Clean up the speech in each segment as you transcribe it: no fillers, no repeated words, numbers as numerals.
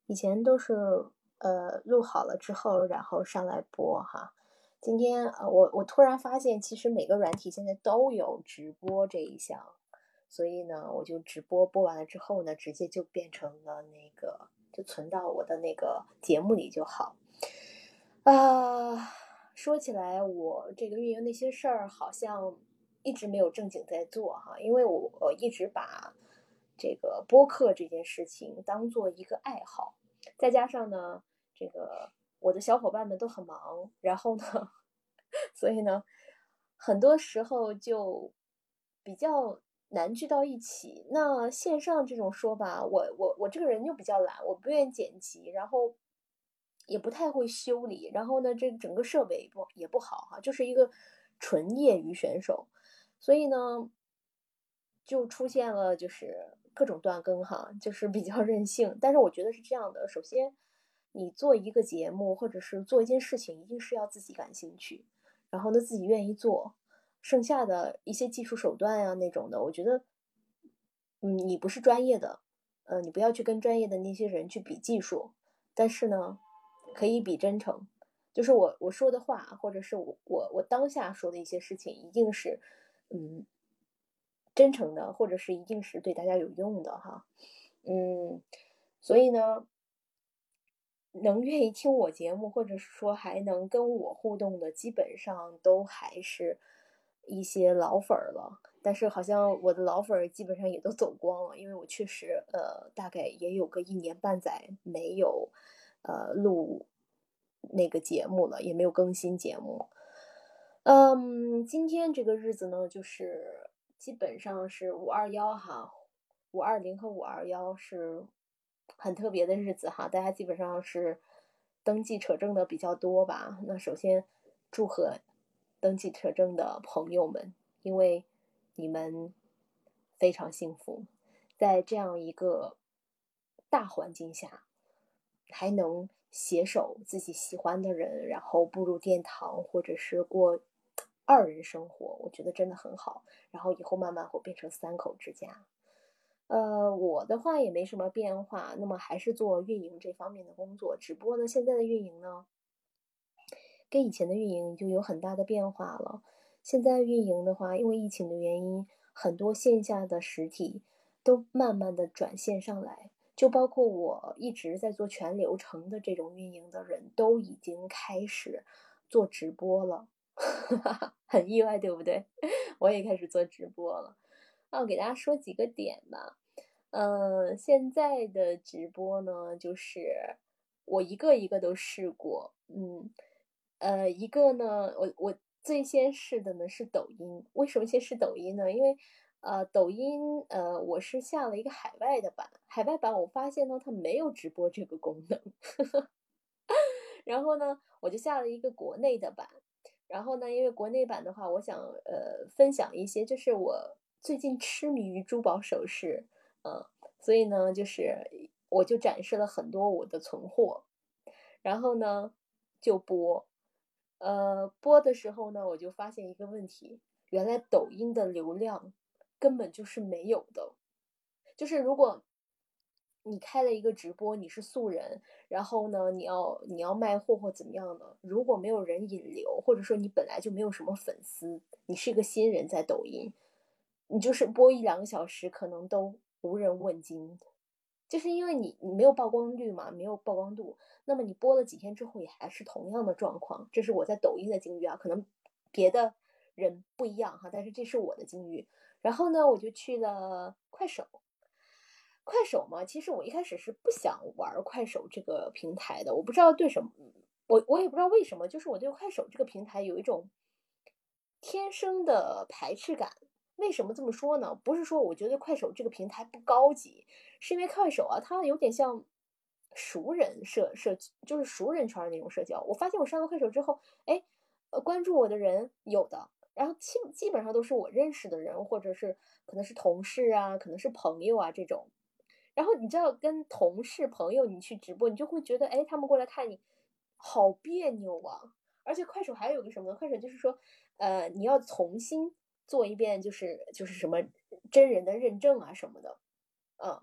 以前都是录好了之后，然后上来播哈。今天我突然发现，其实每个软体现在都有直播这一项，所以呢，我就直播，播完了之后呢，直接就变成了那个，就存到我的那个节目里就好。啊，说起来，我这个运营那些事儿好像一直没有正经在做哈，因为我一直把这个播客这件事情当做一个爱好，再加上呢，这个我的小伙伴们都很忙，然后呢，所以呢，很多时候就比较难聚到一起。那线上这种说吧，我这个人就比较懒，我不愿意剪辑，然后也不太会修理，然后呢，这整个设备也不好哈，就是一个纯业余选手，所以呢，就出现了就是各种断更哈，就是比较任性。但是我觉得是这样的，首先你做一个节目或者是做一件事情，一定是要自己感兴趣，然后呢自己愿意做，剩下的一些技术手段呀那种的，我觉得，你不是专业的，你不要去跟专业的那些人去比技术，但是呢，可以比真诚。就是我说的话，或者是我当下说的一些事情，一定是，嗯，真诚的，或者是一定是对大家有用的哈。嗯，所以呢，能愿意听我节目，或者是说还能跟我互动的，基本上都还是一些老粉儿了。但是好像我的老粉儿基本上也都走光了，因为我确实大概也有个1年半载没有录那个节目了，也没有更新节目。今天这个日子呢，就是基本上是521哈，520和521是很特别的日子哈，大家基本上是登记扯证的比较多吧。那首先祝贺登记扯证的朋友们，因为你们非常幸福，在这样一个大环境下，还能携手自己喜欢的人，然后步入殿堂，或者是过二人生活，我觉得真的很好。然后以后慢慢会变成3口之家。我的话也没什么变化，那么还是做运营这方面的工作，只不过呢，现在的运营呢，跟以前的运营就有很大的变化了。现在运营的话，因为疫情的原因，很多线下的实体都慢慢的转线上来，就包括我一直在做全流程的这种运营的人，都已经开始做直播了，很意外，对不对？我也开始做直播了。那我给大家说几个点吧。现在的直播呢，就是我一个一个都试过，一个呢，我最先试的呢是抖音。为什么先试抖音呢？因为抖音我是下了一个海外的版，海外版我发现呢它没有直播这个功能，然后呢我就下了一个国内的版，然后呢因为国内版的话，我想分享一些，就是我最近痴迷于珠宝首饰，嗯、所以呢就是我就展示了很多我的存货，然后呢就播。播的时候呢，我就发现一个问题，原来抖音的流量根本就是没有的。就是如果你开了一个直播，你是素人，然后呢，你要卖货或怎么样的，如果没有人引流，或者说你本来就没有什么粉丝，你是一个新人在抖音，你就是播1、2个小时，可能都无人问津。就是因为你没有曝光率嘛，没有曝光度，那么你播了几天之后也还是同样的状况。这是我在抖音的境遇啊，可能别的人不一样哈，但是这是我的境遇。然后呢，我就去了快手。快手嘛，其实我一开始是不想玩快手这个平台的，我不知道对什么，我也不知道为什么，就是我对快手这个平台有一种天生的排斥感。为什么这么说呢？不是说我觉得快手这个平台不高级，是因为快手啊，它有点像熟人就是熟人圈儿那种社交。我发现我上了快手之后，哎，关注我的人有的，然后基本上都是我认识的人，或者是可能是同事啊，可能是朋友啊这种。然后你知道跟同事朋友你去直播，你就会觉得，哎，他们过来看你，好别扭啊。而且快手还有个什么呢？快手就是说，你要重新做一遍，就是什么真人的认证啊什么的，嗯。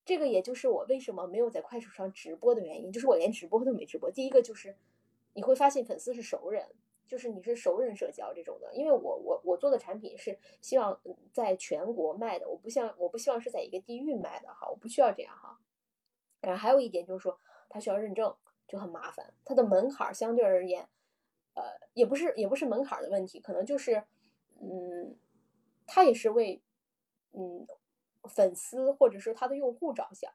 这个也就是我为什么没有在快手上直播的原因，就是我连直播都没直播。第一个就是你会发现粉丝是熟人，就是你是熟人社交这种的，因为我做的产品是希望在全国卖的，我不希望是在一个地域卖的哈，我不需要这样哈。然后还有一点就是说，它需要认证，就很麻烦，它的门槛相对而言，也不是门槛的问题，可能就是，它也是为粉丝或者说他的用户着想，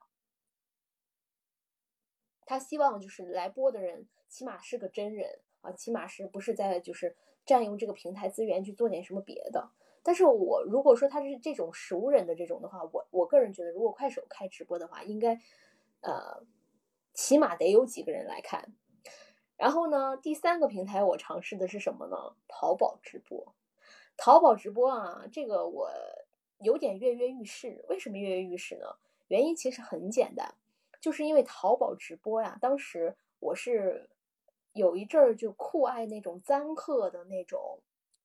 他希望就是来播的人起码是个真人啊，起码是不是在就是占用这个平台资源去做点什么别的。但是我如果说他是这种熟人的这种的话，我个人觉得，如果快手开直播的话，应该起码得有几个人来看。然后呢，第三个平台我尝试的是什么呢？淘宝直播。淘宝直播啊，这个我有点跃跃欲试。为什么跃跃欲试呢？原因其实很简单，就是因为淘宝直播呀，当时我是有一阵儿就酷爱那种簪客的那种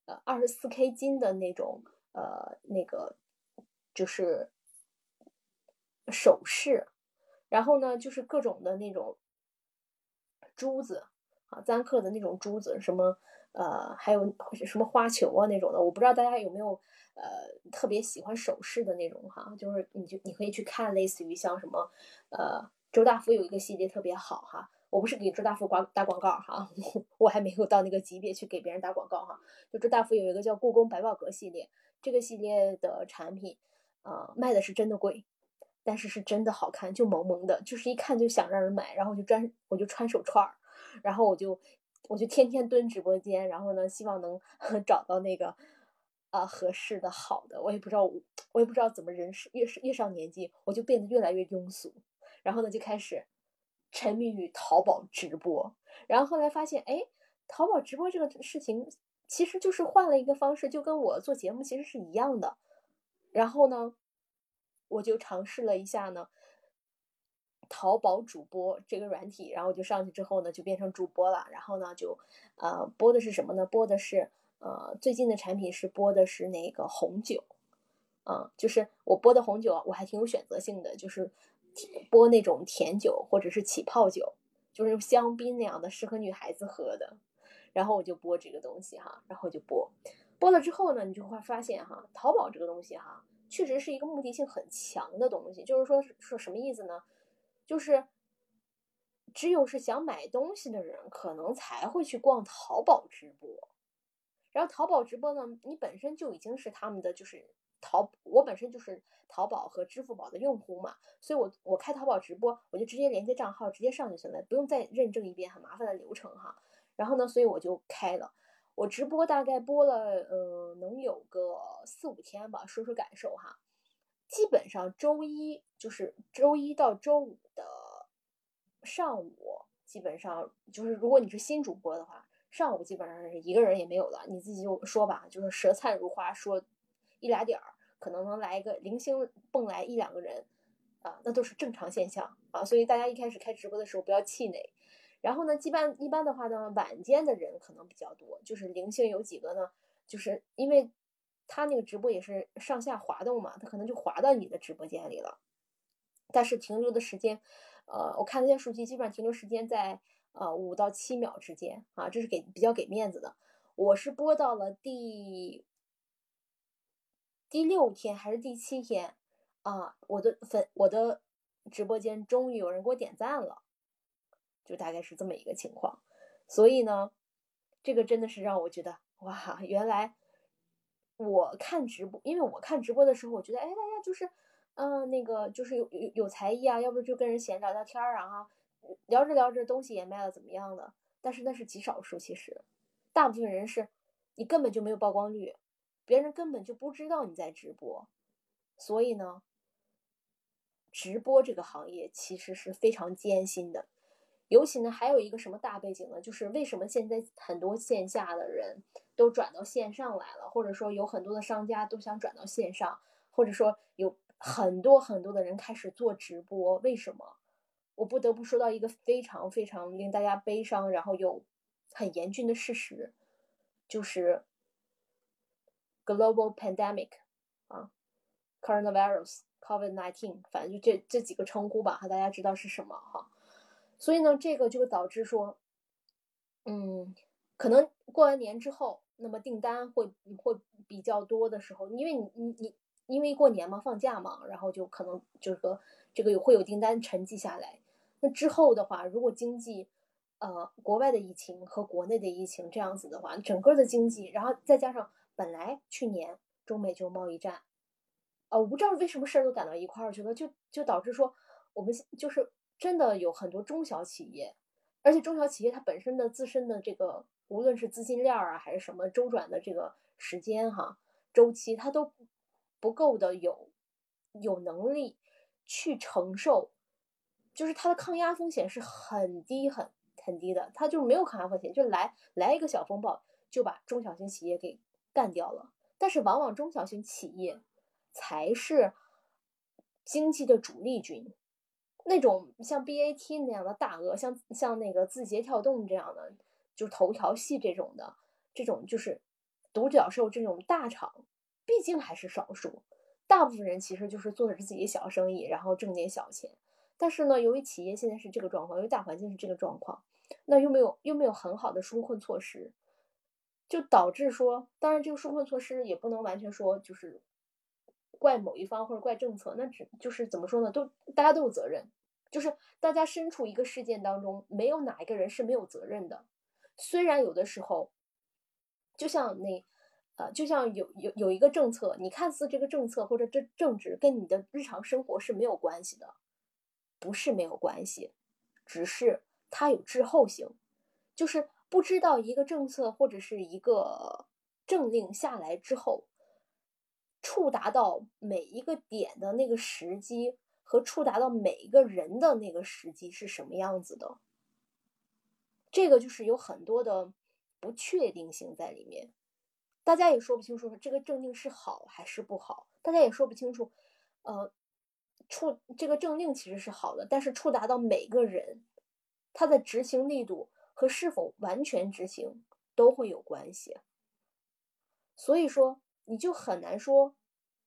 24K 金的那种那个就是首饰，然后呢就是各种的那种珠子啊，簪刻的那种珠子，什么还有什么花球啊那种的，我不知道大家有没有特别喜欢首饰的那种哈，就是你可以去看，类似于像什么周大福有一个系列特别好哈，我不是给周大福打广告哈，我还没有到那个级别去给别人打广告哈，就周大福有一个叫故宫百宝阁系列，这个系列的产品卖的是真的贵。但是是真的好看，就萌萌的，就是一看就想让人买，然后我就穿手串儿，然后我就天天蹲直播间，然后呢，希望能找到那个合适的好的，我也不知道怎么人是越上年纪，我就变得越来越庸俗，然后呢就开始沉迷于淘宝直播，然后后来发现，哎，淘宝直播这个事情其实就是换了一个方式，就跟我做节目其实是一样的，然后呢，我就尝试了一下呢，淘宝主播这个软体，然后就上去之后呢，就变成主播了。然后呢，就播的是什么呢？播的是最近的产品是播的是那个红酒，就是我播的红酒，我还挺有选择性的，就是播那种甜酒或者是起泡酒，就是香槟那样的，适合女孩子喝的。然后我就播这个东西哈，然后就播了之后呢，你就会发现哈，淘宝这个东西哈，确实是一个目的性很强的东西。就是说什么意思呢？就是只有是想买东西的人，可能才会去逛淘宝直播。然后淘宝直播呢，你本身就已经是他们的就是我本身就是淘宝和支付宝的用户嘛，所以我开淘宝直播，我就直接连接账号，直接上就行了，不用再认证一遍很麻烦的流程哈。然后呢，所以我就开了，我直播大概播了能有个4-5天吧，说说感受哈。基本上周一到周五的上午，基本上就是如果你是新主播的话，上午基本上是一个人也没有了，你自己就说吧，就是舌灿如花，说一俩点儿，可能能来一个零星蹦来1-2个人，那都是正常现象啊。所以大家一开始开直播的时候不要气馁。然后呢，一般的话呢，晚间的人可能比较多，就是零星有几个呢，就是因为他那个直播也是上下滑动嘛，他可能就滑到你的直播间里了。但是停留的时间，我看那些数据，基本上停留时间在5到7秒之间啊，这是比较给面子的。我是播到了第6天还是第7天啊，我的直播间终于有人给我点赞了，就大概是这么一个情况。所以呢，这个真的是让我觉得哇，原来我看直播，因为我看直播的时候，我觉得哎，大家就是，那个就是有才艺啊，要不就跟人闲聊聊天儿啊，哈，聊着聊着东西也卖了，怎么样的？但是那是极少数，其实，大部分人是你根本就没有曝光率，别人根本就不知道你在直播，所以呢，直播这个行业其实是非常艰辛的。尤其呢，还有一个什么大背景呢？就是为什么现在很多线下的人都转到线上来了，或者说有很多的商家都想转到线上，或者说有很多很多的人开始做直播，为什么？我不得不说到一个非常非常令大家悲伤，然后又很严峻的事实，就是 global pandemic 啊，coronavirus COVID-19，反正就这几个称呼吧，大家知道是什么哈。所以呢，这个就导致说，可能过完年之后，那么订单会比较多的时候，因为因为过年嘛，放假嘛，然后就可能这个会有订单沉积下来。那之后的话，如果经济国外的疫情和国内的疫情这样子的话，整个的经济，然后再加上本来去年中美就贸易战，我不知道为什么事儿都赶到一块儿去了，就导致说我们就是真的有很多中小企业，而且中小企业它本身的自身的这个无论是资金链啊还是什么周转的这个时间哈周期，它都不够的有能力去承受，就是它的抗压风险是很低很低的，它就没有抗压风险，就来一个小风暴就把中小型企业给干掉了。但是往往中小型企业才是经济的主力军，那种像 BAT 那样的大鳄，像那个字节跳动这样的，就是头条系这种的，这种就是独角兽这种大厂，毕竟还是少数。大部分人其实就是做着自己小生意，然后挣点小钱。但是呢，由于企业现在是这个状况，由于大环境是这个状况，那又没有很好的纾困措施，就导致说，当然这个纾困措施也不能完全说就是怪某一方或者怪政策，那就是怎么说呢，大家都有责任，就是大家身处一个事件当中，没有哪一个人是没有责任的。虽然有的时候，就像就像有一个政策，你看似这个政策或者这政治跟你的日常生活是没有关系的，不是没有关系，只是它有滞后性，就是不知道一个政策或者是一个政令下来之后，触达到每一个点的那个时机和触达到每一个人的那个时机是什么样子的，这个就是有很多的不确定性在里面。大家也说不清楚这个政令是好还是不好，大家也说不清楚，呃，这个政令其实是好的，但是触达到每个人，他的执行力度和是否完全执行都会有关系。所以说，你就很难说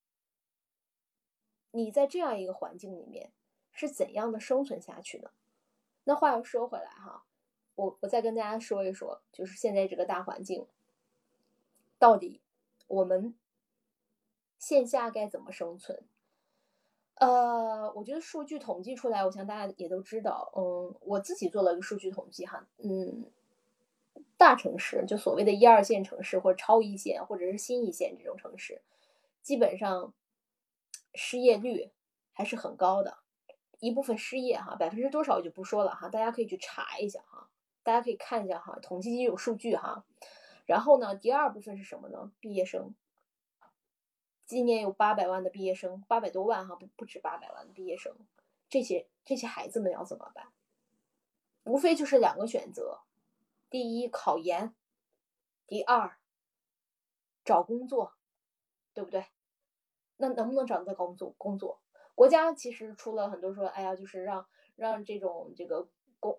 你在这样一个环境里面是怎样的生存下去的。那话又说回来哈，我再跟大家说一说，就是现在这个大环境，到底我们线下该怎么生存？我觉得数据统计出来，我想大家也都知道，我自己做了一个数据统计哈，大城市就所谓的一二线城市或者超一线或者是新一线这种城市，基本上失业率还是很高的，一部分失业哈，百分之多少我就不说了哈，大家可以去查一下哈，大家可以看一下哈，统计局有数据哈。然后呢，第二部分是什么呢？毕业生。今年有800万的毕业生，800多万哈，不止800万的毕业生，这些孩子们要怎么办？无非就是两个选择：第一，考研；第二，找工作，对不对？那能不能找到工作？国家其实出了很多说，哎呀，就是让这个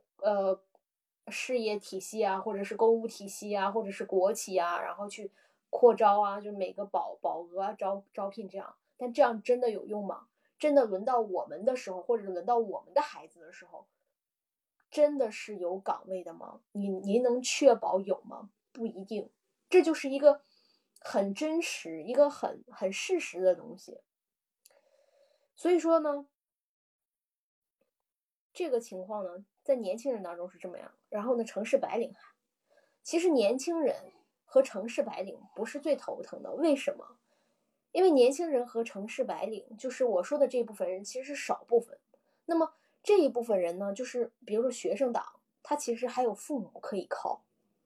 事业体系啊，或者是公务体系啊，或者是国企啊，然后去扩招啊，就每个保额啊招聘这样。但这样真的有用吗？真的轮到我们的时候，或者轮到我们的孩子的时候，真的是有岗位的吗？您能确保有吗？不一定。这就是一个很真实、一个很事实的东西。所以说呢，这个情况呢，在年轻人当中是这么样。然后呢，城市白领其实年轻人和城市白领不是最头疼的，为什么？因为年轻人和城市白领，就是我说的这部分人，其实是少部分。那么这一部分人呢，就是比如说学生党，他其实还有父母可以靠，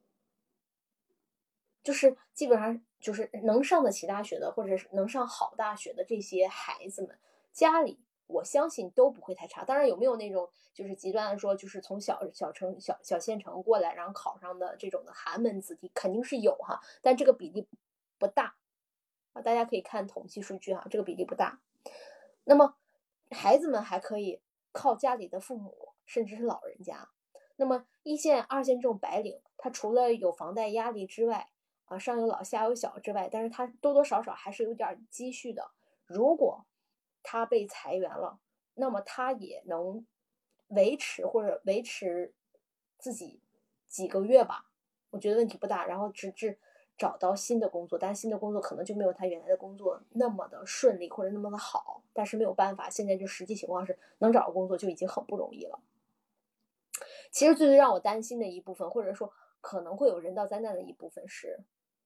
就是基本上就是能上得起大学的，或者是能上好大学的这些孩子们，家里我相信都不会太差。当然有没有那种就是极端的说，就是从小县城过来，然后考上的这种的寒门子弟，肯定是有哈，但这个比例不大啊。大家可以看统计数据哈，这个比例不大。那么孩子们还可以靠家里的父母，甚至是老人家。那么一线、二线这种白领，他除了有房贷压力之外，上有老下有小之外，但是他多多少少还是有点积蓄的。如果他被裁员了，那么他也能维持自己几个月吧，我觉得问题不大，然后直至找到新的工作，但是新的工作可能就没有他原来的工作那么的顺利或者那么的好，但是没有办法，现在就实际情况是能找到工作就已经很不容易了。其实最让我担心的一部分，或者说可能会有人道灾难的一部分是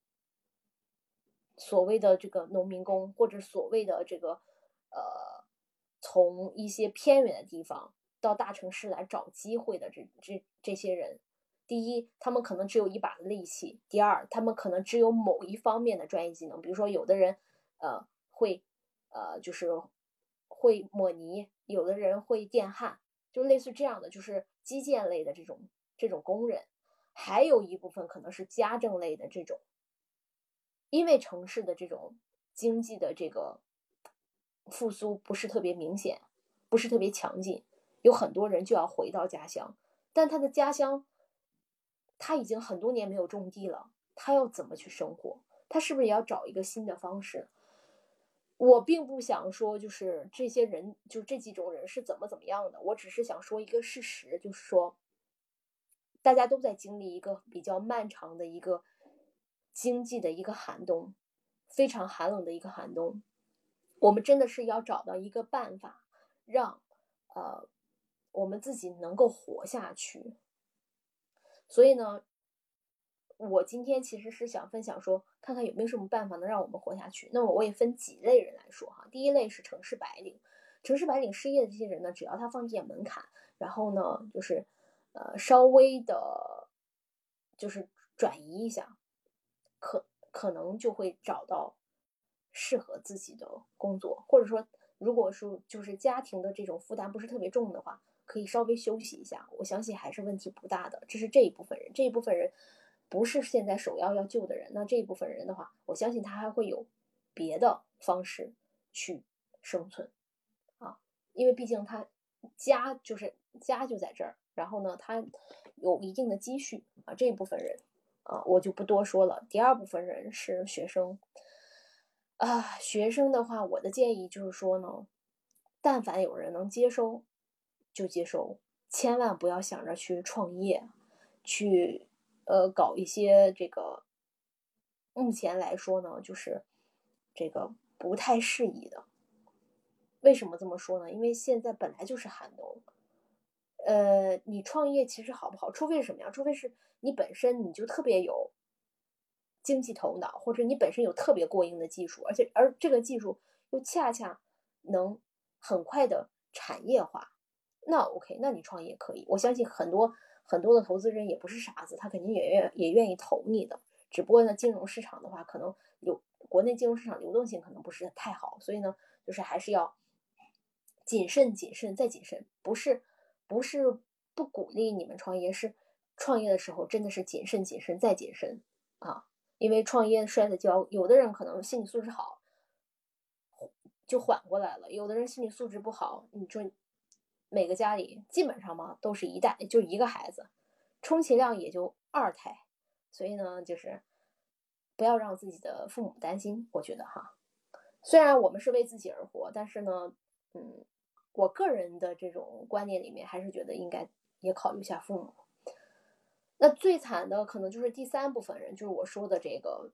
所谓的这个农民工，或者所谓的这个从一些偏远的地方到大城市来找机会的这些人。第一，他们可能只有一把力气；第二，他们可能只有某一方面的专业技能，比如说有的人会就是会抹泥，有的人会电焊，就类似这样的，就是基建类的这种工人。还有一部分可能是家政类的这种，因为城市的这种经济的这个复苏不是特别明显，不是特别强劲，有很多人就要回到家乡，但他的家乡他已经很多年没有种地了，他要怎么去生活？他是不是也要找一个新的方式？我并不想说就是这些人，就这几种人是怎么样的，我只是想说一个事实，就是说大家都在经历一个比较漫长的一个经济的一个寒冬，非常寒冷的一个寒冬。我们真的是要找到一个办法，让我们自己能够活下去。所以呢，我今天其实是想分享说，看看有没有什么办法能让我们活下去。那么我也分几类人来说哈。第一类是城市白领，城市白领失业的这些人呢，只要他放低点门槛，然后呢，就是稍微的，就是转移一下，可能就会找到适合自己的工作，或者说，如果说就是家庭的这种负担不是特别重的话，可以稍微休息一下，我相信还是问题不大的。这是这一部分人，这一部分人不是现在首要救的人，那这一部分人的话，我相信他还会有别的方式去生存啊，因为毕竟他家就在这儿，然后呢，他有一定的积蓄啊，这一部分人啊，我就不多说了。第二部分人是学生啊，学生的话，我的建议就是说呢，但凡有人能接收，就接收，千万不要想着去创业，去搞一些这个，目前来说呢，就是这个不太适宜的。为什么这么说呢？因为现在本来就是寒冬，你创业其实好不好？除非是什么样？除非是你本身你就特别有经济头脑，或者你本身有特别过硬的技术，而这个技术又恰恰能很快的产业化，那 OK，那你创业可以。我相信很多的投资人也不是傻子，他肯定也愿意投你的。只不过呢，金融市场的话，可能国内金融市场流动性可能不是太好，所以呢，就是还是要谨慎、谨慎再谨慎。不是不鼓励你们创业，是创业的时候真的是谨慎、谨慎再谨慎啊。因为创业摔的跤，有的人可能心理素质好，就缓过来了；有的人心理素质不好，你说每个家里基本上嘛都是就一个孩子，充其量也就二胎，所以呢，就是不要让自己的父母担心，我觉得哈。虽然我们是为自己而活，但是呢，我个人的这种观念里面，还是觉得应该也考虑一下父母。那最惨的可能就是第三部分人，就是我说的这个，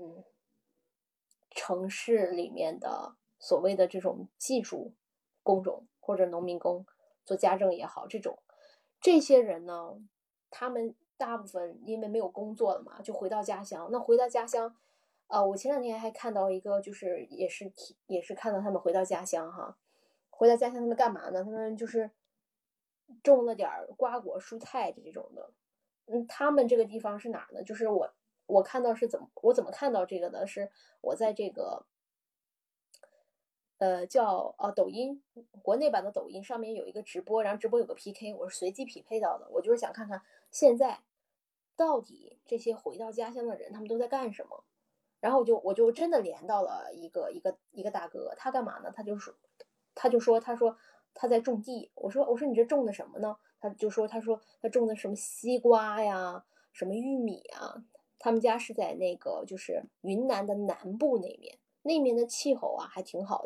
城市里面的所谓的这种技术工种或者农民工，做家政也好，这些人呢，他们大部分因为没有工作了嘛，就回到家乡。那回到家乡，我前两天还看到一个，就是也是看到他们回到家乡哈，回到家乡他们干嘛呢？他们就是种了点儿瓜果蔬菜这种的。他们这个地方是哪儿呢？就是我看到我怎么看到这个的？是我在这个叫抖音国内版的抖音上面有一个直播，然后直播有个 PK，我是随机匹配到的。我就是想看看现在到底这些回到家乡的人他们都在干什么。然后我就真的连到了一个大哥，他干嘛呢？他说他在种地。我说你这种的什么呢？他说他种的什么西瓜呀，什么玉米啊。他们家是在那个就是云南的南部那面的气候啊还挺好的，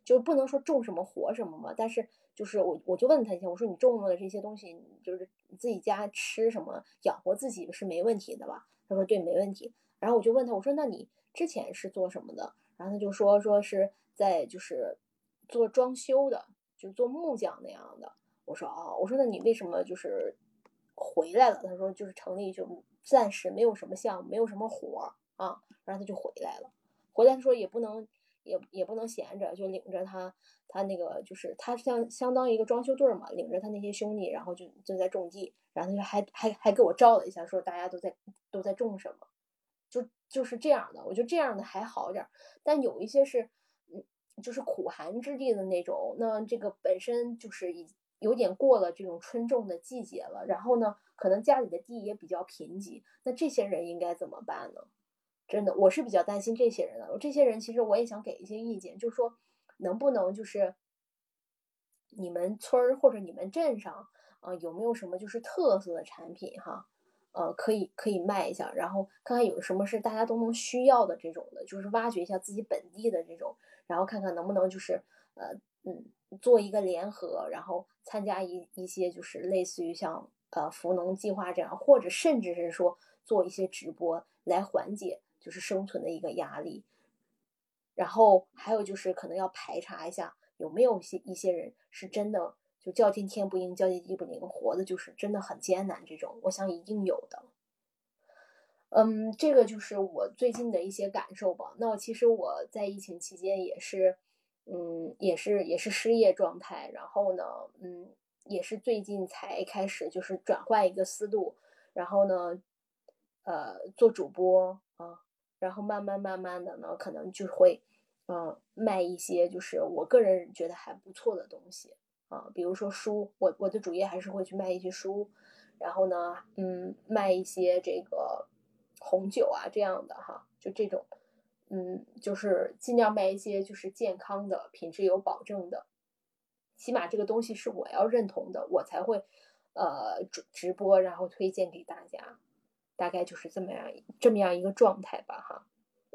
就不能说种什么活什么嘛，但是就是我就问他一下，我说你种的这些东西，就是你自己家吃什么养活自己是没问题的吧？他说对，没问题。然后我就问他，我说那你之前是做什么的？然后他就说是在就是做装修的，就做木匠那样的。我说哦，我说那你为什么就是回来了？他说就是城里就暂时没有什么项目，没有什么活儿啊，然后他就回来了。回来他说也不能闲着，就领着他那个就是他相当于一个装修队嘛，领着他那些兄弟，然后就在种地，然后他就还给我照了一下，说大家都在种什么。就是这样的，我觉得这样的还好点儿，但有一些是，就是苦寒之地的那种，那这个本身就是有点过了这种春种的季节了，然后呢，可能家里的地也比较贫瘠，那这些人应该怎么办呢？真的，我是比较担心这些人的。这些人其实我也想给一些意见，就是说能不能就是你们村儿或者你们镇上，有没有什么就是特色的产品哈？可以卖一下，然后看看有什么是大家都能需要的这种的，就是挖掘一下自己本地的这种，然后看看能不能就是呃嗯做一个联合，然后参加一些就是类似于像扶农计划这样，或者甚至是说做一些直播来缓解就是生存的一个压力。然后还有就是可能要排查一下有没有一些人是真的就叫天天不应，叫地地不灵，活的就是真的很艰难这种，我想一定有的。这个就是我最近的一些感受吧。那其实我在疫情期间也是，也是失业状态，然后呢，也是最近才开始就是转换一个思路，然后呢，做主播啊，然后慢慢的呢，可能就会，卖一些就是我个人觉得还不错的东西啊，比如说书，我的主页还是会去卖一些书，然后呢，卖一些这个红酒啊这样的哈，就这种，就是尽量卖一些就是健康的、品质有保证的，起码这个东西是我要认同的，我才会直播，然后推荐给大家，大概就是这么样一个状态吧哈。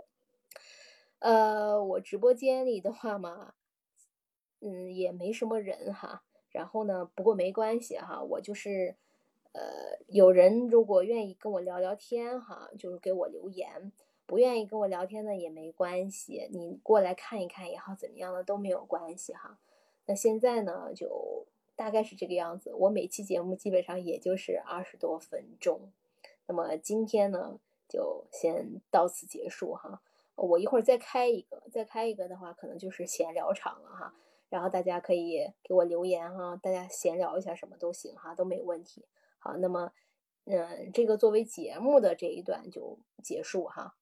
我直播间里的话嘛，也没什么人哈。然后呢，不过没关系哈，我就是，有人如果愿意跟我聊聊天哈，就是给我留言；不愿意跟我聊天呢也没关系，你过来看一看也好，怎么样的都没有关系哈。那现在呢，就大概是这个样子。我每期节目基本上也就是20多分钟。那么今天呢，就先到此结束哈。我一会儿再开一个的话，可能就是闲聊场了哈。然后大家可以给我留言哈，大家闲聊一下什么都行哈，都没问题。好，那么，这个作为节目的这一段就结束哈。